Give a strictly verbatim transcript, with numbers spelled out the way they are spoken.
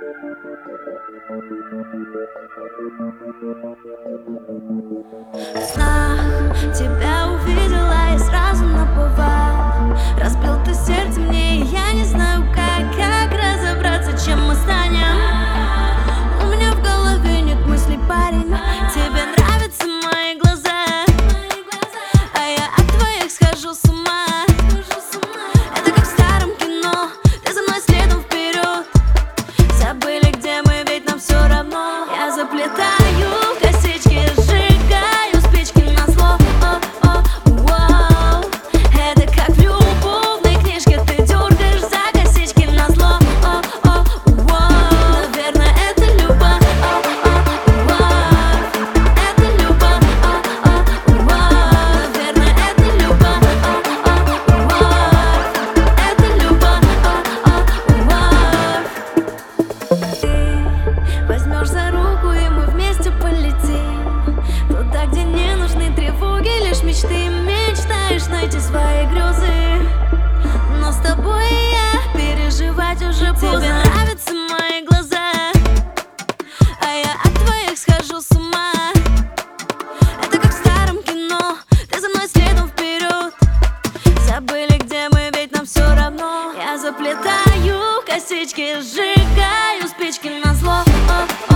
В снах тебя увидела и сразу наповал. Разбил ты сердце мне, и я не знаю как, как разобраться, чем мы станем. У меня в голове нет мыслей, парень. Тебе нравятся мои глаза, а я от твоих схожу с ума. Это как в старом кино, ты за мной следом вперед. Забыли, где мы, ведь нам все равно. Я заплетаю косички, сжигаю спички назло. О-о, воу. Это как в любовной книжке, ты дергаешь за косички назло. О-о, воу. Наверное, это любовь. О-о, воу. Это любовь. О-о, воу. Наверное, это любовь. О-о, воу. Это любовь. О-о, воу. Возьмешь за руку, и мы вместе полетим туда, где не нужны тревоги, лишь мечты. Мечтаешь найти свои грезы, но с тобой я переживать уже поздно. Тебе нравятся мои глаза, а я от твоих схожу с ума. Это как в старом кино, ты за мной следом вперед. Забыли, где мы, ведь нам все равно. Я заплетаю косички, сжигаю спички назло. О-о.